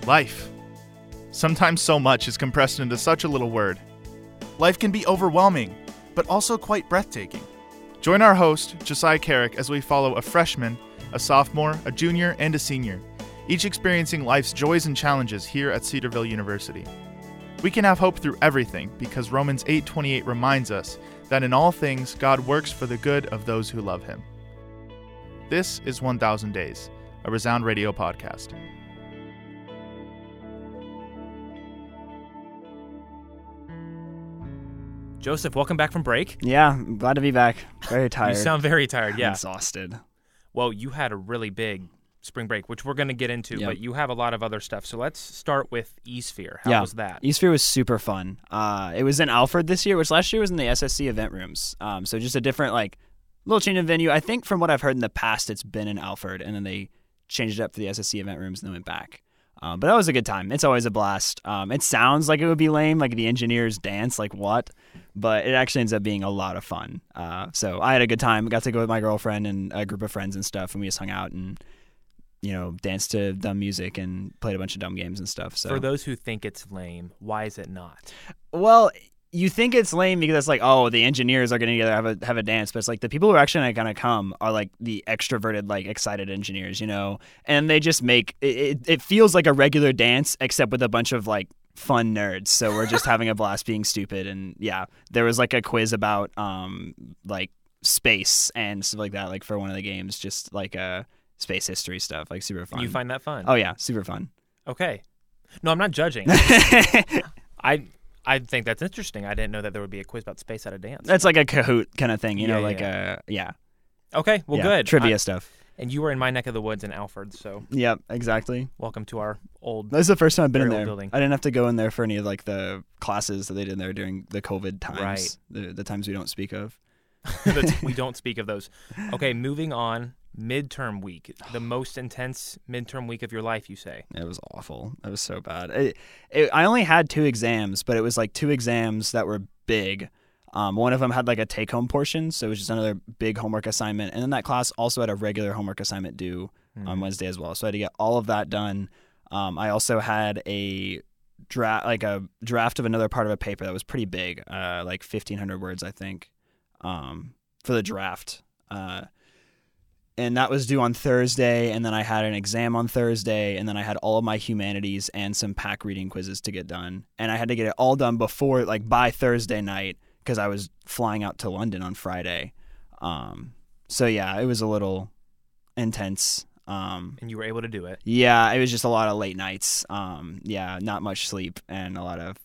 Life. Sometimes so much is compressed into such a little word. Life can be overwhelming, but also quite breathtaking. Join our host, Josiah Carrick, as we follow a freshman, a sophomore, a junior, and a senior, each experiencing life's joys and challenges here at Cedarville University. We can have hope through everything because Romans 8:28 reminds us that in all things God works for the good of those who love Him. This is 1000 Days, a Resound Radio podcast. Joseph, welcome back from break. Yeah, I'm glad to be back. Very tired. You sound very tired, yeah. I'm exhausted. Well, you had a really big spring break, which we're going to get into, Yep. but you have a lot of other stuff. So let's start with eSphere. How was that? eSphere was super fun. It was in Alfred this year, which last year was in the SSC event rooms. So just a different, little change of venue. I think from what I've heard in the past, it's been in Alfred, and then they changed it up for the SSC event rooms and then went back. But that was a good time. It's always a blast. It sounds like it would be lame, like the engineers dance, like what? But it actually ends up being a lot of fun. So I had a good time. Got to go with my girlfriend and a group of friends and stuff, and we just hung out and, danced to dumb music and played a bunch of dumb games and stuff. So For those who think it's lame, why is it not? Well, you think it's lame because it's like, oh, the engineers are going to have a dance, but it's like the people who are actually going to come are like the extroverted, excited engineers, and they just make it feels like a regular dance except with a bunch of fun nerds. So we're just having a blast being stupid. And yeah, there was a quiz about space and stuff like that, for one of the games, just space history stuff, super fun. You find that fun? Oh yeah, super fun. Okay. No, I'm not judging. I think that's interesting. I didn't know that there would be a quiz about space at a dance. That's like a Kahoot kind of thing, Yeah. Okay, well, good. Trivia stuff. And you were in my neck of the woods in Alfred, so Yep, exactly. welcome to our old... This is the first time I've been in Very there. old building. I didn't have to go in there for any of the classes that they did in there during the COVID times. Right. The times we don't speak of. We don't speak of those. Okay, moving on. Midterm week, the most intense midterm week of your life, you say? It was awful. It was so bad. I only had 2 exams, but it was 2 exams that were big. One of them had a take-home portion, so it was just another big homework assignment. And then that class also had a regular homework assignment due on Wednesday as well. So I had to get all of that done. I also had a draft of another part of a paper that was pretty big, 1,500 words, I think, for the draft. And that was due on Thursday, and then I had an exam on Thursday, and then I had all of my humanities and some pack reading quizzes to get done. And I had to get it all done before, by Thursday night, because I was flying out to London on Friday. So yeah, it was a little intense. And you were able to do it? Yeah, it was just a lot of late nights. Not much sleep, and a lot of,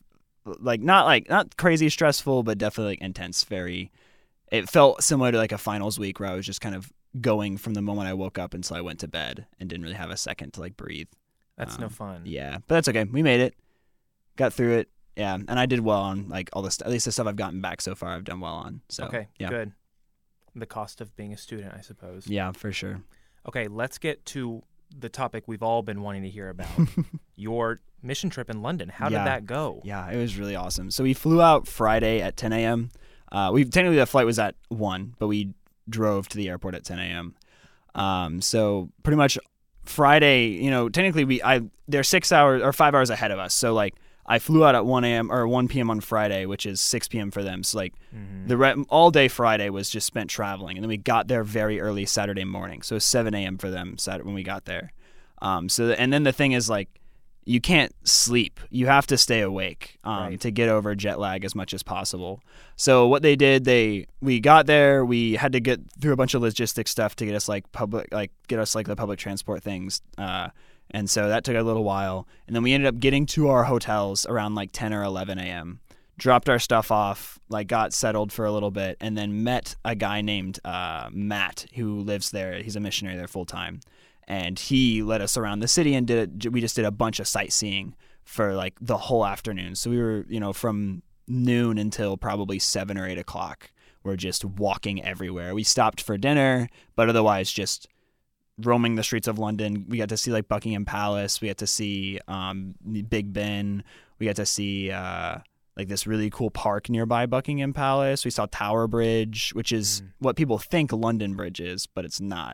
not crazy stressful, but definitely intense. It felt similar to a finals week where I was just kind of going from the moment I woke up until I went to bed and didn't really have a second to breathe. That's no fun. Yeah, but that's okay. We made it. Got through it. Yeah, and I did well on all this. At least the stuff I've gotten back so far, I've done well on. So okay, yeah. Good. The cost of being a student, I suppose. Yeah, for sure. Okay, let's get to the topic we've all been wanting to hear about. Your mission trip in London. How did that go? Yeah, it was really awesome. So we flew out Friday at 10 a.m. Technically the flight was at 1, but we drove to the airport at 10 a.m. So pretty much Friday, technically they're 6 hours or 5 hours ahead of us. So I flew out at 1 a.m. or 1 p.m. on Friday, which is 6 p.m. for them. So all day Friday was just spent traveling, and then we got there very early Saturday morning. So it was 7 a.m. for them when we got there. And then the thing is you can't sleep. You have to stay awake to get over jet lag as much as possible. So what they did, we got there. We had to get through a bunch of logistics stuff to get us the public transport things. And so that took a little while. And then we ended up getting to our hotels around 10 or 11 a.m. Dropped our stuff off, got settled for a little bit, and then met a guy named Matt who lives there. He's a missionary there full time. And he led us around the city and we just did a bunch of sightseeing for the whole afternoon. So we were, from noon until probably 7 or 8 o'clock. We're just walking everywhere. We stopped for dinner, but otherwise just roaming the streets of London. We got to see Buckingham Palace. We got to see Big Ben. We got to see this really cool park nearby Buckingham Palace. We saw Tower Bridge, which is what people think London Bridge is, but it's not.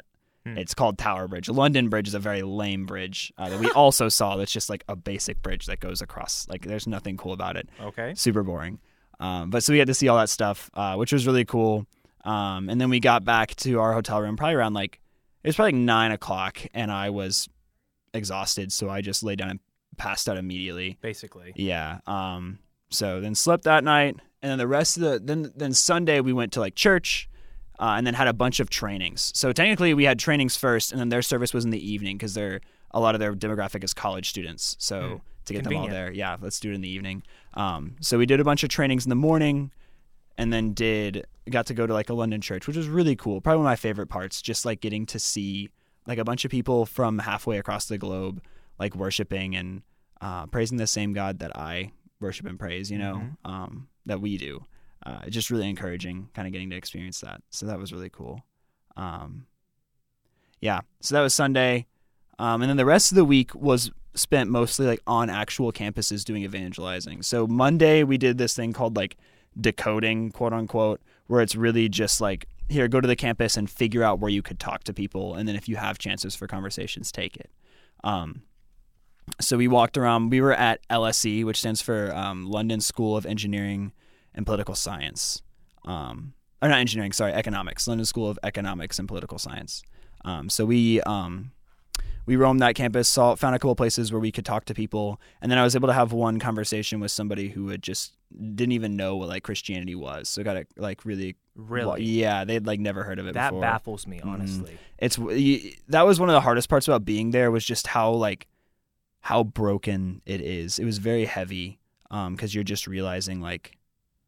It's called Tower Bridge. London Bridge is a very lame bridge that we also saw. That's just like a basic bridge that goes across. Like there's nothing cool about it. Okay. Super boring. But so we had to see all that stuff, which was really cool. And then we got back to our hotel room probably around it was probably 9 o'clock, and I was exhausted, so I just laid down and passed out immediately. Basically. Yeah. So then slept that night, and then the rest of then Sunday we went to like church, and then had a bunch of trainings. So technically we had trainings first, and then their service was in the evening because a lot of their demographic is college students. So to get them all there, yeah, let's do it in the evening. So we did a bunch of trainings in the morning, and then got to go to like a London church, which was really cool. Probably one of my favorite parts, just like getting to see like a bunch of people from halfway across the globe, like worshiping and praising the same God that I worship and praise, that we do. Just really encouraging, kind of getting to experience that. So that was really cool. Yeah, so that was Sunday. And then the rest of the week was spent mostly like on actual campuses doing evangelizing. So Monday we did this thing called like decoding, quote unquote, where it's really just like, here, go to the campus and figure out where you could talk to people. And then if you have chances for conversations, take it. So we walked around. We were at LSE, which stands for London School of Engineering and Political Science. Or not engineering, sorry, economics. London School of Economics and Political Science. So we roamed that campus, found a couple places where we could talk to people, and then I was able to have one conversation with somebody who had just didn't even know what like Christianity was. So got it like really, yeah, they'd like never heard of it before. That baffles me, honestly. That was one of the hardest parts about being there, was just how broken it is. It was very heavy because you're just realizing like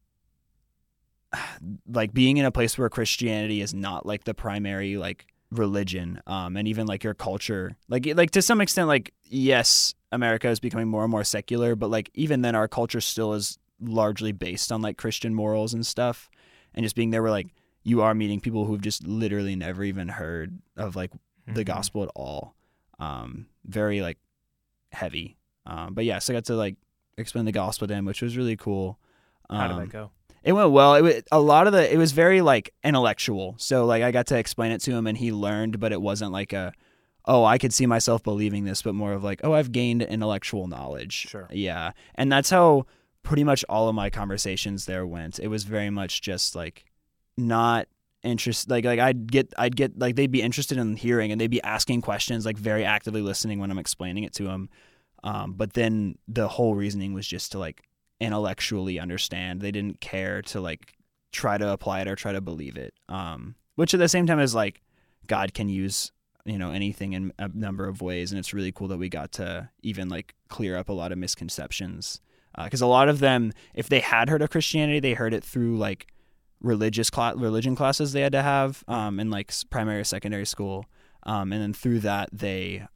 being in a place where Christianity is not like the primary like religion, and even like your culture, like to some extent, like yes, America is becoming more and more secular, but like even then our culture still is largely based on like Christian morals and stuff. And just being there where like you are meeting people who've just literally never even heard of like the gospel at all. Very like heavy. But yeah, so I got to like explain the gospel to him, which was really cool. How did that go? It went well. It was very like intellectual. So like I got to explain it to him and he learned, but it wasn't like I could see myself believing this, but more of like, I've gained intellectual knowledge. Sure. Yeah. And that's how pretty much all of my conversations there went. It was very much just like not interest, like I'd get like they'd be interested in hearing and they'd be asking questions, like very actively listening when I'm explaining it to them. But then the whole reasoning was just to like intellectually understand. They didn't care to like try to apply it or try to believe it. Which at the same time is like God can use, anything in a number of ways. And it's really cool that we got to even like clear up a lot of misconceptions. Because a lot of them, if they had heard of Christianity, they heard it through like religion classes they had to have in like primary or secondary school. And then through that, they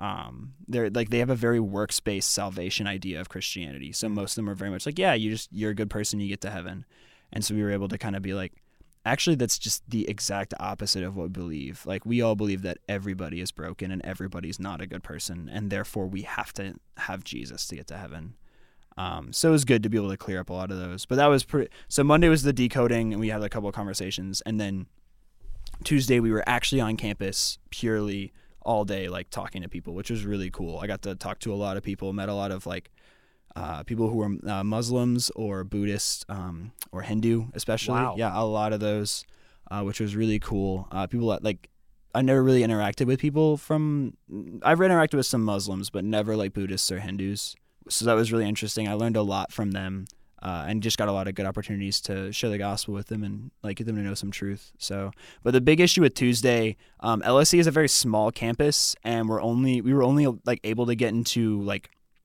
have a very works-based salvation idea of Christianity. So most of them are very much like, yeah, you're a good person, you get to heaven. And so we were able to kind of be like, actually, that's just the exact opposite of what we believe. Like we all believe that everybody is broken and everybody's not a good person, and therefore we have to have Jesus to get to heaven. So it was good to be able to clear up a lot of those. But that was so Monday was the decoding, and we had a couple of conversations, and then Tuesday we were actually on campus purely all day, like talking to people, which was really cool. I got to talk to a lot of people, met a lot of like people who were Muslims or Buddhist or Hindu especially. Wow. Yeah, a lot of those, which was really cool. People that like I never really interacted with people I've interacted with some Muslims, but never like Buddhists or Hindus. So that was really interesting. I learned a lot from them. And just got a lot of good opportunities to share the gospel with them and like get them to know some truth. So, but the big issue with Tuesday, LSE is a very small campus, and we were only like able to get into like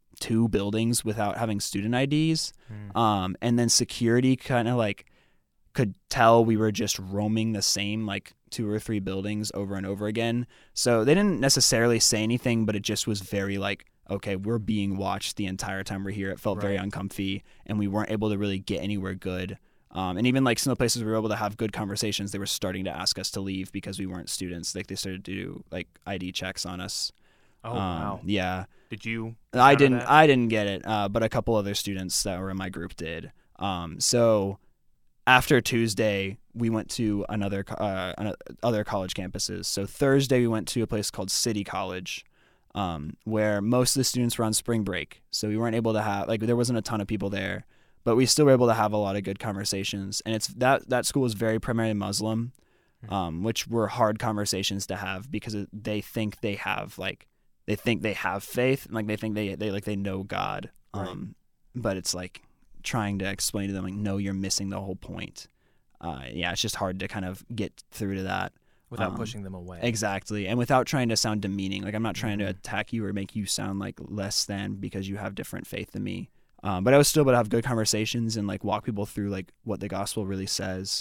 2 buildings without having student IDs. And then security kind of like could tell we were just roaming the same like 2 or 3 buildings over and over again. So they didn't necessarily say anything, but it just was very like, okay, we're being watched the entire time we're here. It felt very uncomfy, and we weren't able to really get anywhere good. And even like some of the places we were able to have good conversations, they were starting to ask us to leave because we weren't students. Like they started to do like ID checks on us. Oh, wow. Yeah. Did you? I didn't get it, but a couple other students that were in my group did. So after Tuesday, we went to other college campuses. So Thursday we went to a place called City College, where most of the students were on spring break. So we weren't able to have, like, there wasn't a ton of people there, but we still were able to have a lot of good conversations. And it's that school is very primarily Muslim, which were hard conversations to have because they think they have faith, and like they think they know God. Right. But it's like trying to explain to them, like, no, you're missing the whole point. It's just hard to kind of get through to that Without pushing them away. Exactly. And without trying to sound demeaning. Like, I'm not trying to attack you or make you sound like less than because you have different faith than me. But I was still able to have good conversations and like walk people through like what the gospel really says.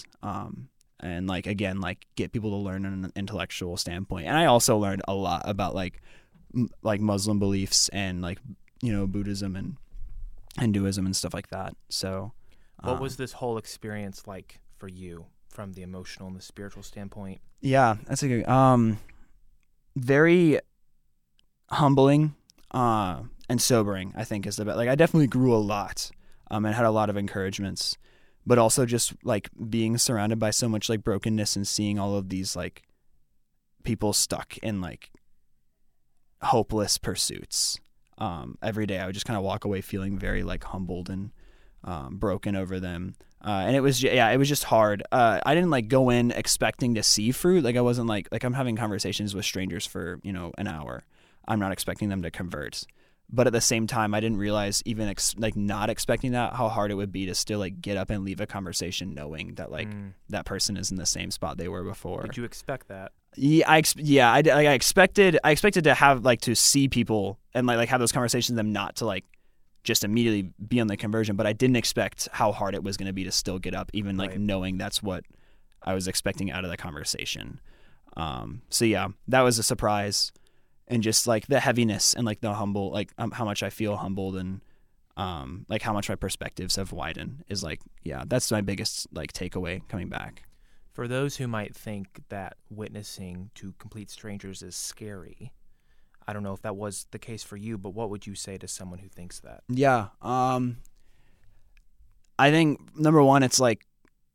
And like, again, like get people to learn on an intellectual standpoint. And I also learned a lot about like Muslim beliefs and like, Buddhism and Hinduism and stuff like that. So what was this whole experience like for you from the emotional and the spiritual standpoint? Yeah, that's a good, very humbling, and sobering, I think is the best. Like, I definitely grew a lot, and had a lot of encouragements, but also just like being surrounded by so much like brokenness and seeing all of these like people stuck in like hopeless pursuits. Every day I would just kind of walk away feeling very like humbled and broken over them. And it was just hard. I didn't like go in expecting to see fruit. Like I wasn't like I'm having conversations with strangers for, an hour. I'm not expecting them to convert. But at the same time, I didn't realize even not expecting that, how hard it would be to still like get up and leave a conversation knowing that like that person is in the same spot they were before. Did you expect that? Yeah, I expected to have like to see people and like have those conversations with them, not to like just immediately be on the conversion, but I didn't expect how hard it was going to be to still get up, even like knowing that's what I was expecting out of the conversation. So yeah, that was a surprise, and just like the heaviness and like the humble, like how much I feel humbled and like how much my perspectives have widened is like, yeah, that's my biggest like takeaway coming back. For those who might think that witnessing to complete strangers is scary, I don't know if that was the case for you, but what would you say to someone who thinks that? Yeah. I think number one, it's like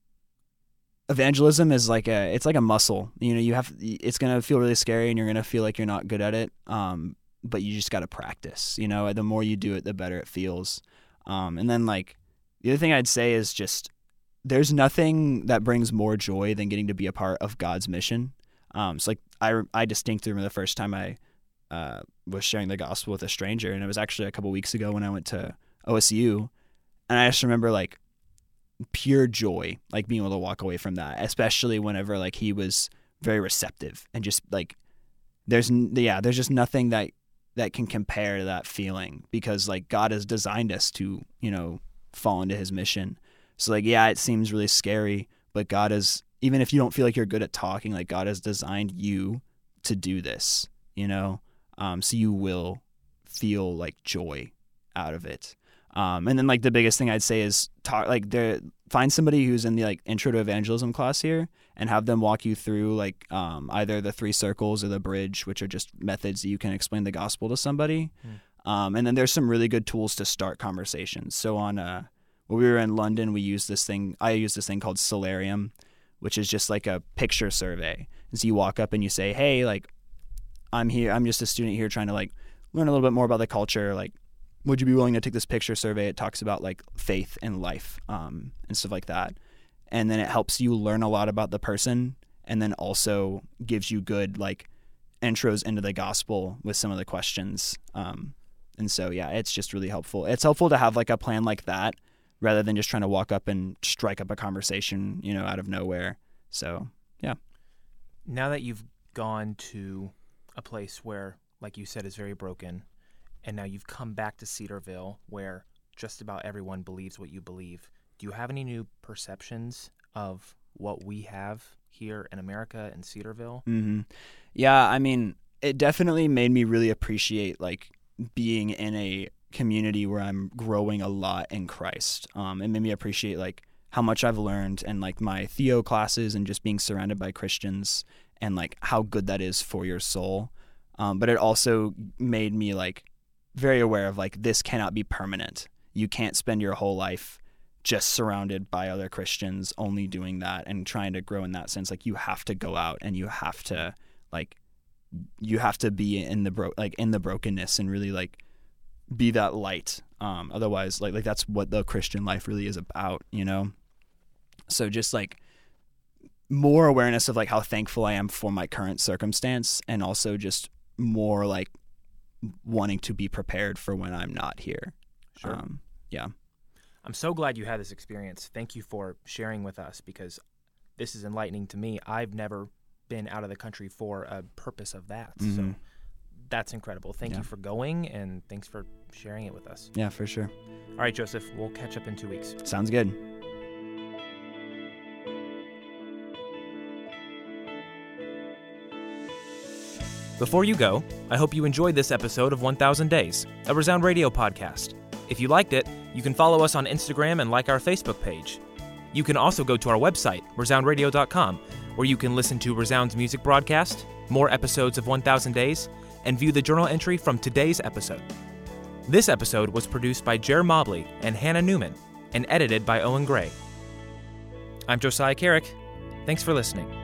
evangelism is like it's like a muscle. It's going to feel really scary and you're going to feel like you're not good at it. But you just got to practice, the more you do it, the better it feels. And then like the other thing I'd say is just, there's nothing that brings more joy than getting to be a part of God's mission. So like I distinctly remember the first time I was sharing the gospel with a stranger, and it was actually a couple weeks ago when I went to OSU, and I just remember like pure joy, like being able to walk away from that, especially whenever like he was very receptive and just like there's just nothing that can compare to that feeling, because like God has designed us to fall into his mission. So like, yeah, it seems really scary, but God is, even if you don't feel like you're good at talking, like God has designed you to do this, so you will feel like joy out of it. And then like the biggest thing I'd say is find somebody who's in the like intro to evangelism class here and have them walk you through like either the 3 circles or the bridge, which are just methods that you can explain the gospel to somebody. And then there's some really good tools to start conversations. So on when we were in London, I used this thing called Solarium, which is just like a picture survey. And so you walk up and you say, hey, like, I'm here. I'm just a student here trying to like learn a little bit more about the culture. Like, would you be willing to take this picture survey? It talks about like faith and life, and stuff like that. And then it helps you learn a lot about the person, and then also gives you good like intros into the gospel with some of the questions. And so, yeah, it's just really helpful. It's helpful to have like a plan like that, rather than just trying to walk up and strike up a conversation, out of nowhere. So, yeah. Now that you've gone to a place where, like you said, is very broken, and now you've come back to Cedarville where just about everyone believes what you believe, do you have any new perceptions of what we have here in America and Cedarville? Mm-hmm. Yeah, I mean, it definitely made me really appreciate like being in a community where I'm growing a lot in Christ. It made me appreciate like how much I've learned and like my Theo classes and just being surrounded by Christians and like how good that is for your soul. But it also made me like very aware of like this cannot be permanent. You can't spend your whole life just surrounded by other Christians only doing that and trying to grow in that sense. Like, you have to go out and you have to be in the brokenness and really like be that light. Otherwise, like that's what the Christian life really is about, you know? So just like more awareness of like how thankful I am for my current circumstance, and also just more like wanting to be prepared for when I'm not here. Sure. Yeah. I'm so glad you had this experience. Thank you for sharing with us, because this is enlightening to me. I've never been out of the country for a purpose of that. Mm-hmm. So that's incredible. Thank you for going, and thanks for sharing it with us. Yeah, for sure. All right, Joseph, we'll catch up in 2 weeks. Sounds good. Before you go, I hope you enjoyed this episode of 1000 Days, a Resound Radio podcast. If you liked it, you can follow us on Instagram and like our Facebook page. You can also go to our website, resoundradio.com, where you can listen to Resound's music broadcast, more episodes of 1000 Days, and view the journal entry from today's episode. This episode was produced by Jer Mobley and Hannah Newman, and edited by Owen Gray. I'm Josiah Carrick. Thanks for listening.